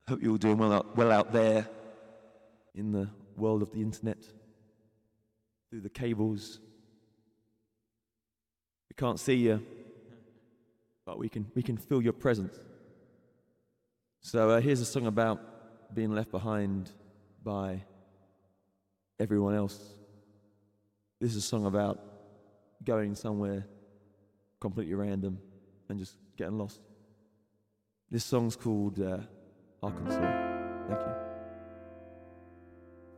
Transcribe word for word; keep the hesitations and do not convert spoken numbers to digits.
Hope you're all doing well out, well out there in the world of the internet, through the cables. We can't see you, but we can we can feel your presence. So uh, here's a song about being left behind by everyone else. This is a song about going somewhere completely random and just getting lost. This song's called uh, Arkansas. Thank you.